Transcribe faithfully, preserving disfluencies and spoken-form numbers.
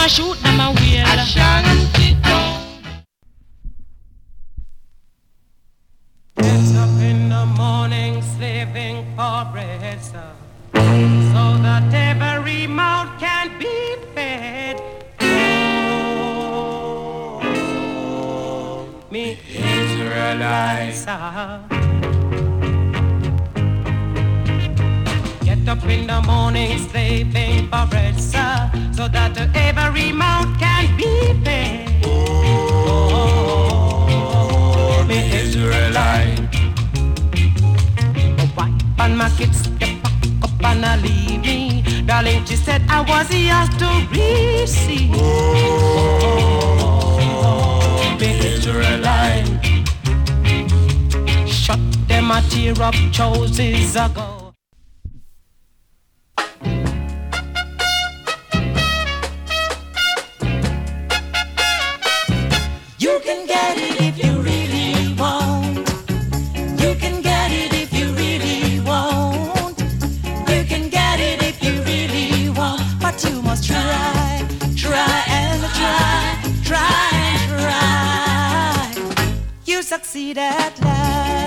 a shoot them a wheel. A shanty town. Get up in the morning, slaving for bread, sir, so that every mouth can be fed. Oh, me Israelites, sir. Get up in the morning, slaving for bread, sir, so that every mouth can be fed. Oh, me Israelite. My wife and my kids, they pack up and I leave me. Darling, she said I was yours to receive. Oh, me Israelite. Shut them a tear up choices ago. You can get it if you really want. You can get it if you really want. You can get it if you really want. But you must try, try and try, try and try. You succeed at last.